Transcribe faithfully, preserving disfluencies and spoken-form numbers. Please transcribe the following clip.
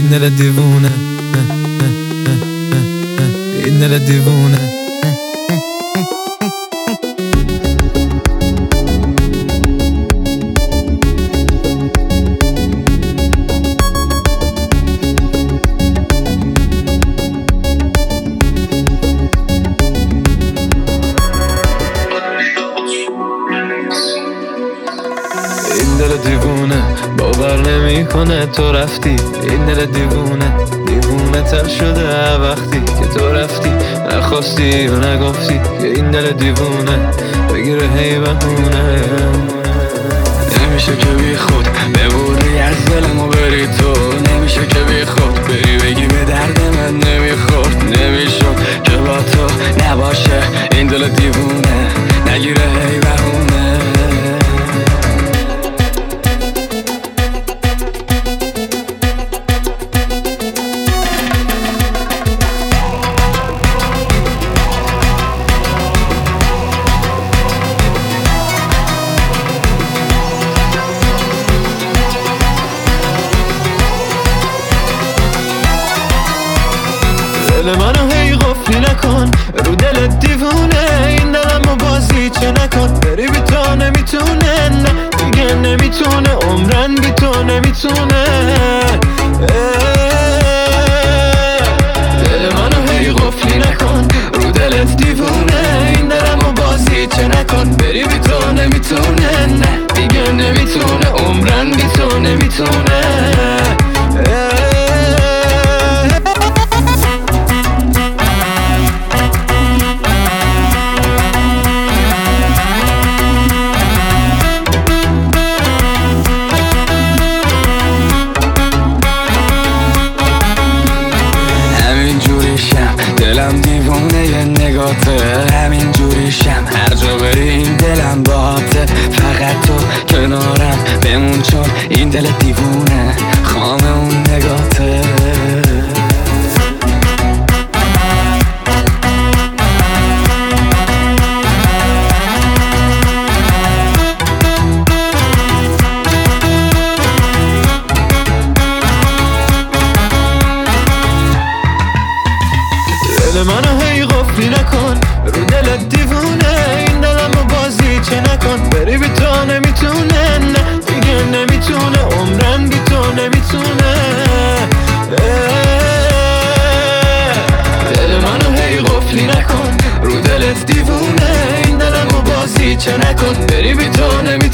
این دل دیوونه، این دل دیوونه. این دل دیوونه باور نمیکنه تو رفتی. این دل دیوونه دیوونه تر شده وقتی که تو رفتی. نخواستی و نگفتی که این دل دیوونه بگیره هی بهونه. نمیشه که بی خود ببوری از دلم و بری تو. نمیشه که بی خود بری بگی به درد من نمیخورد. نمیشد که با تو نباشه این دل دیوونه نگیره هی بهونه. دل منو هی غفلی نکن رو دل دیوونه. این دلمو بازی چه نکن بری بی تو نمیتونه. نه دیگه نمیتونه عمرن بی تو نمیتونه. دل منو هی غفلی نکن رو دلت دیوونه. این دلمو بازی چه نکن بری بی تو نمیتونه. نه دیگه نمیتونه عمرن بی تو نمیتونه. دلم دیوونه یه نگاته همین جوریشم هر جا بری این دلم باته. فقط تو کنارم بمون چون این دل دیوونه خام اون نگاته. دل منو هی غفلی نکن رو دل دیوونه. این دلمو بازی چه نکن بری بی تو نمیتونه. نه دیگه نمیتونه عمرن بی تو نمیتونه. دل منو هی غفلی نکن رو دلت دیوونه. این دلمو بازی چه نکن بری بی تو نمیتونه.